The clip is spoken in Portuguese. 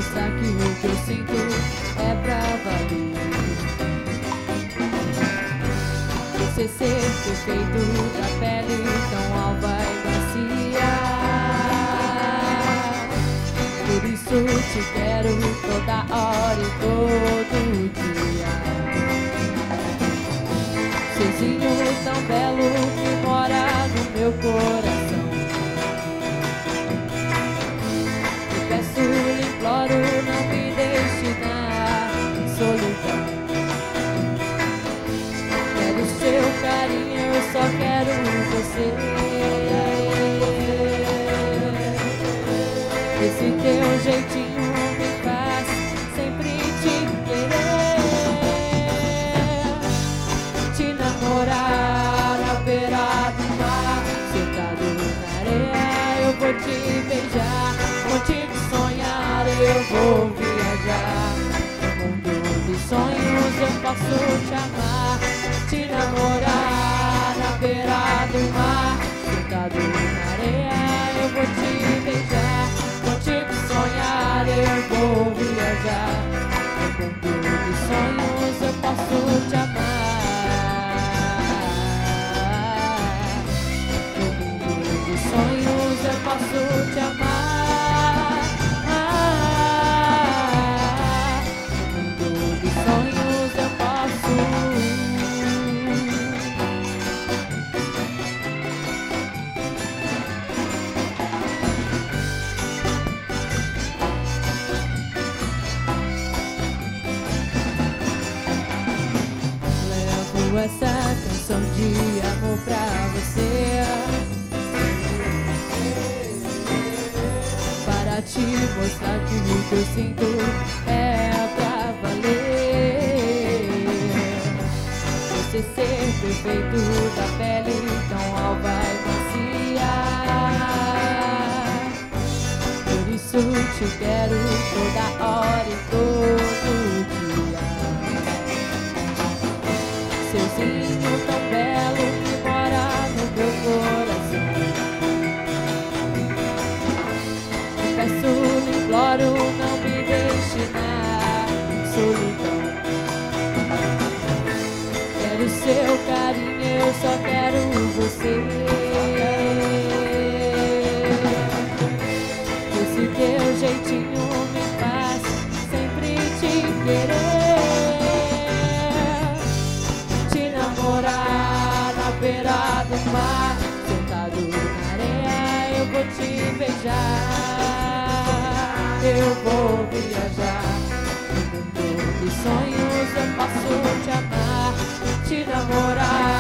mostrar que o que eu sinto é pra valer. Você ser perfeito, da pele tão alva e macia. Por isso te quero toda hora e todo dia. Serzinho tão belo que mora no meu coração. Eu peço, lhe imploro, não me deixe na solidão. Quero seu carinho, eu só quero você. Esse teu jeitinho me faz sempre te querer. Te namorar à beira do mar, sentado na areia, eu vou te beijar. Contigo sonhar, eu vou viajar. No mundo dos sonhos eu posso te amar. Te namorar à beira do mar, sentado na areia, eu vou te beijar. Contigo sonhar, eu vou viajar. No mundo dos sonhos eu posso te amar. No mundo dos sonhos eu posso te amar. No mundo dos sonhos eu posso. Essa canção de amor pra você, para te mostrar que o que eu sinto é pra valer. Você ser perfeito, da pele tão alva e macia. Por isso te quero toda hora e todo dia. Serzinho tão belo que mora no meu coração. Eu peço, lhe imploro, não me deixe na solidão. Quero seu carinho, eu só quero você. Esse teu jeitinho me faz sempre te querer. Morar na beira do mar, sentado na areia, eu vou te beijar. Eu vou viajar. No mundo dos sonhos eu posso te amar. Te namorar